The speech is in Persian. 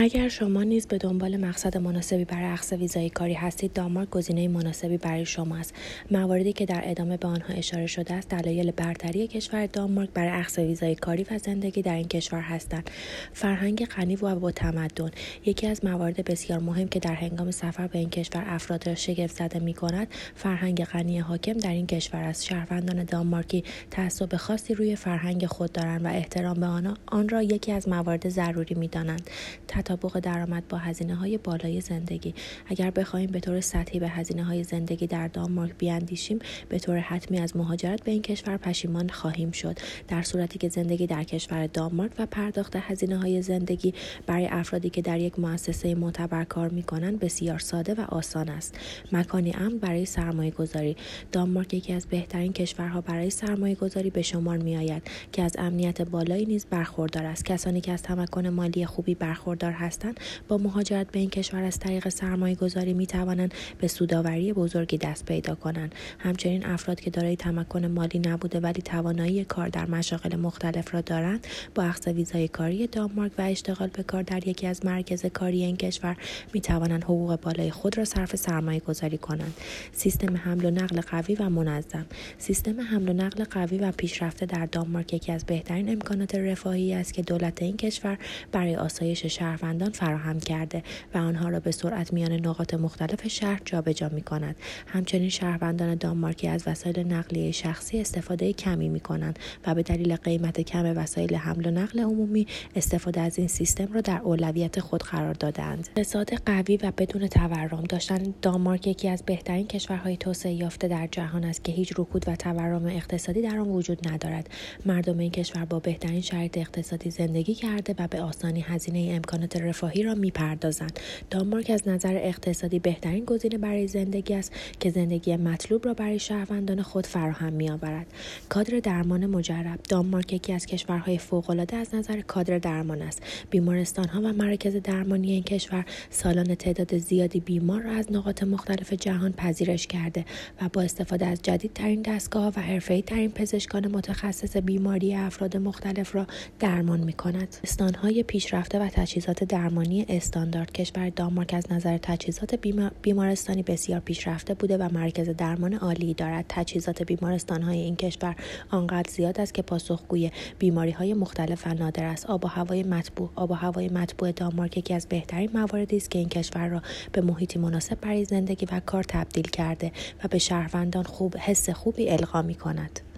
اگر شما نیز به دنبال مقصد مناسبی برای اخذ ویزای کاری هستید، دانمارک گزینه مناسبی برای شما است. مواردی که در ادامه به آنها اشاره شده است دلایل برتری کشور دانمارک برای اخذ ویزای کاری و زندگی در این کشور هستند. فرهنگ غنی و با تمدن. یکی از موارد بسیار مهم که در هنگام سفر به این کشور افراد را شگفت زده می‌کند، فرهنگ غنی حاکم در این کشور است. شهروندان دانمارکی تعصب خاصی روی فرهنگ خود دارند و احترام به آن را یکی از موارد ضروری می‌دانند. تطابق درآمد با هزینه‌های بالای زندگی. اگر بخواهیم به طور سطحی به هزینه‌های زندگی در دانمارک بیاندیشیم، به طور حتمی از مهاجرت به این کشور پشیمان خواهیم شد. در صورتی که زندگی در کشور دانمارک و پرداخت هزینه‌های زندگی برای افرادی که در یک مؤسسه معتبر کار می‌کنند بسیار ساده و آسان است. مکانی امن برای سرمایه‌گذاری. دانمارک یکی از بهترین کشورها برای سرمایه‌گذاری به شمار می‌آید که از امنیت بالایی نیز برخوردار است. کسانی که از تمکن مالی خوبی برخوردار هستند با مهاجرت به این کشور از طریق سرمایه‌گذاری می‌توانند به سودآوری بزرگی دست پیدا کنند. همچنین افراد که دارای تمکن مالی نبوده ولی توانایی کار در مشاغل مختلف را دارند با اخذ ویزای کاری دانمارک و اشتغال به کار در یکی از مراکز کاری این کشور می‌توانند حقوق بالای خود را صرف سرمایه‌گذاری کنند. سیستم حمل و نقل قوی و منظم. سیستم حمل و نقل قوی و پیشرفته در دانمارک یکی از بهترین امکانات رفاهی است که دولت این کشور برای آسایش شهروندان فراهم کرده و آنها را به سرعت میان نقاط مختلف شهر جابجا می‌کند. همچنین شهروندان دانمارکی از وسایل نقلیه شخصی استفاده کمی می‌کنند و به دلیل قیمت کم وسایل حمل و نقل عمومی استفاده از این سیستم را در اولویت خود قرار دادند. اقتصاد قوی و بدون تورم داشتن. دانمارک یکی از بهترین کشورهای توسعه یافته در جهان است که هیچ رکود و تورم اقتصادی در آن وجود ندارد. مردم این کشور با بهترین شرایط اقتصادی زندگی کرده و به آسانی هزینه امکانات رفاهی را می‌پردازند. دانمارک از نظر اقتصادی بهترین گزینه برای زندگی است که زندگی مطلوب را برای شهروندان خود فراهم می‌آورد. کادر درمان مجرب. دانمارک یکی از کشورهای فوق‌العاده از نظر کادر درمان است. بیمارستان‌ها و مراکز درمانی این کشور سالانه تعداد زیادی بیمار را از نقاط مختلف جهان پذیرش کرده و با استفاده از جدیدترین دستگاه‌ها و حرفه‌ای‌ترین پزشکان متخصص بیماری افراد مختلف را درمان می‌کند. استان‌های پیشرفته و تجهیزات درمانی استاندارد. کشور دانمارک از نظر تجهیزات بیمارستانی بسیار پیشرفته بوده و مرکز درمان عالی دارد. تجهیزات بیمارستان‌های این کشور آنقدر زیاد است که پاسخگوی بیماری‌های مختلف و نادر است. آب و هوای مطبوع دانمارک یکی از بهترین مواردی است که این کشور را به محیطی مناسب برای زندگی و کار تبدیل کرده و به شهروندان حس خوبی القا می‌کند.